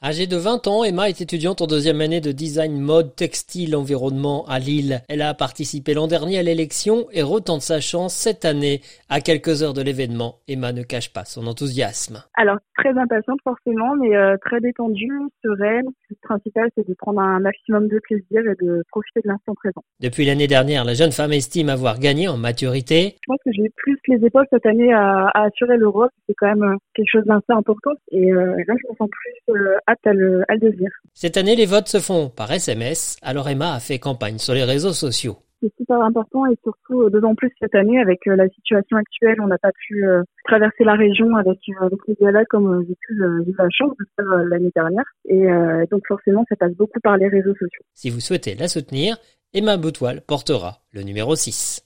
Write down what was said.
Âgée de 20 ans, Emma est étudiante en deuxième année de design mode textile environnement à Lille. Elle a participé l'an dernier à l'élection et retente sa chance cette année. À quelques heures de l'événement, Emma ne cache pas son enthousiasme. Alors, très impatiente forcément, mais très détendue, sereine. Le principal, c'est de prendre un maximum de plaisir et de profiter de l'instant présent. Depuis l'année dernière, la jeune femme estime avoir gagné en maturité. Je pense que j'ai plus les épaules cette année à assurer le rôle. C'est quand même quelque chose d'assez important. Et là, je me sens plus apte à le devenir. Cette année, les votes se font par SMS, alors Emma a fait campagne sur les réseaux sociaux. C'est super important et surtout d'autant plus cette année avec la situation actuelle, on n'a pas pu traverser la région avec les galas comme j'ai eu la chance de faire l'année dernière. Et donc forcément, ça passe beaucoup par les réseaux sociaux. Si vous souhaitez la soutenir, Emma Boutoil portera le numéro 6.